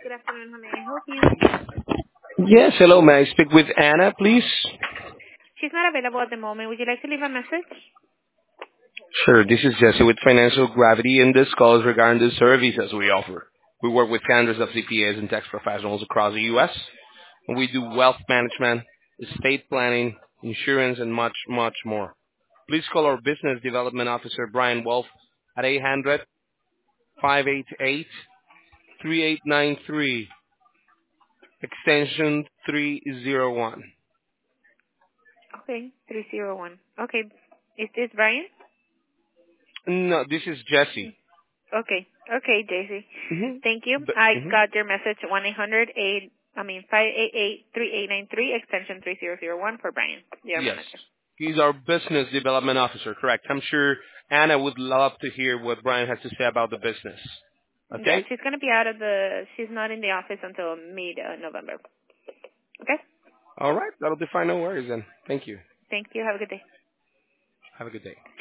Good afternoon. How may I help you? Yes, hello. May I speak with Anna, please? She's not available at the moment. Would you like to leave a message? Sure. This is Jesse with Financial Gravity, and this call is regarding the services we offer. We work with hundreds of CPAs and tax professionals across the U.S., and we do wealth management, estate planning, insurance, and much, much more. Please call our Business Development Officer, Brian Wolf, at 800-588-3893, extension 301. Okay, 301. Okay. Is this Brian? No, this is Jesse. Okay. Okay, Daisy. Mm-hmm. Thank you. I Mm-hmm. got your message 588-3893 extension 3001 for Brian, your Yes. manager. He's our business development officer, correct. I'm sure Anna would love to hear what Brian has to say about the business. Yeah, Okay? she's going to be she's not in the office until mid-November. Okay? All right. That'll be fine. No worries then. Thank you. Thank you. Have a good day. Have a good day.